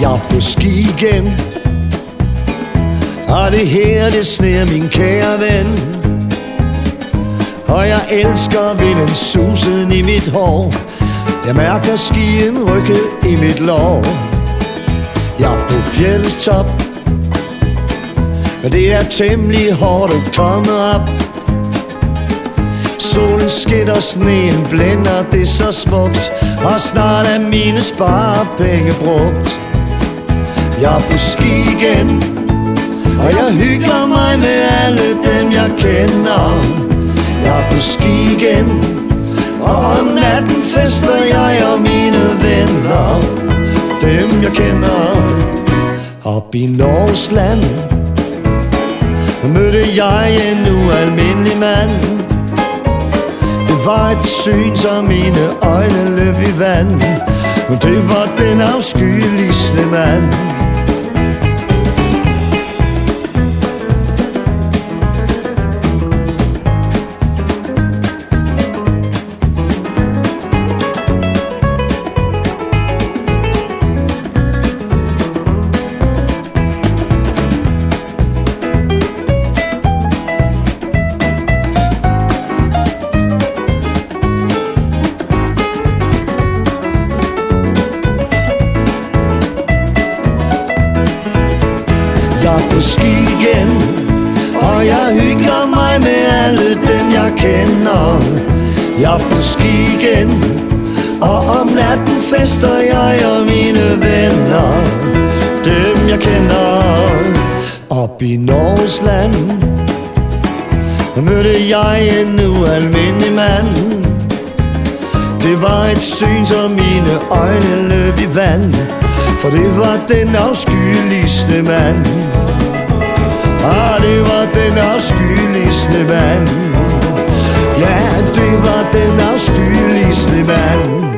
Jeg er på ski igen, og det her det sner min kære ven. Og jeg elsker vinden susen i mit hår. Jeg mærker skien rykke i mit lår. Jeg er på fjeldets top, men det er temmelig hårdt at komme op. Solen skinner, sneen blænder, det er så smukt, og snart er mine sparepenge brugt. Jeg er på ski igen, og jeg hygger mig med alle dem jeg kender. Jeg er på ski igen, og om natten fester jeg og mine venner, dem jeg kender. Op i Norges land mødte jeg en ualmindelig mand. Det var et syn, som mine øjne løb i vand, og det var den afskyeligste mand. Jeg er på ski igen, og jeg hygger mig med alle dem jeg kender. Jeg er på ski igen, og om natten fester jeg og mine venner, dem jeg kender. Op i Norges land mødte jeg en ualmindelig mand. Det var et syn, som mine øjne løb i vand, for det var den afskyeligste mand. Det var den afskyeligste mand. Ja, det var den afskyeligste mand.